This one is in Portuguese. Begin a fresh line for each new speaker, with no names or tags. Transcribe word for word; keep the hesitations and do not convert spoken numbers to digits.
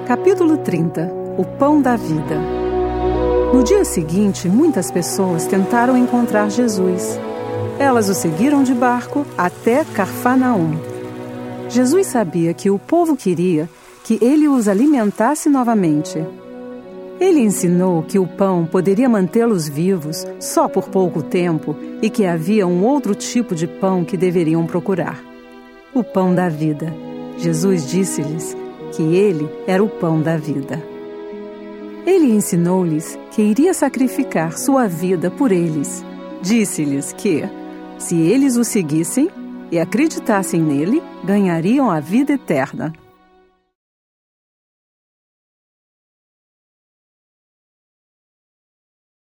Capítulo trinta. O Pão da Vida. No dia seguinte, muitas pessoas tentaram encontrar Jesus. Elas o seguiram de barco até Cafarnaum. Jesus sabia que o povo queria que ele os alimentasse novamente. Ele ensinou que o pão poderia mantê-los vivos só por pouco tempo e que havia um outro tipo de pão que deveriam procurar: o pão da vida. Jesus disse-lhes que ele era o pão da vida. Ele ensinou-lhes que iria sacrificar sua vida por eles. Disse-lhes que, se eles o seguissem e acreditassem nele, ganhariam a vida eterna.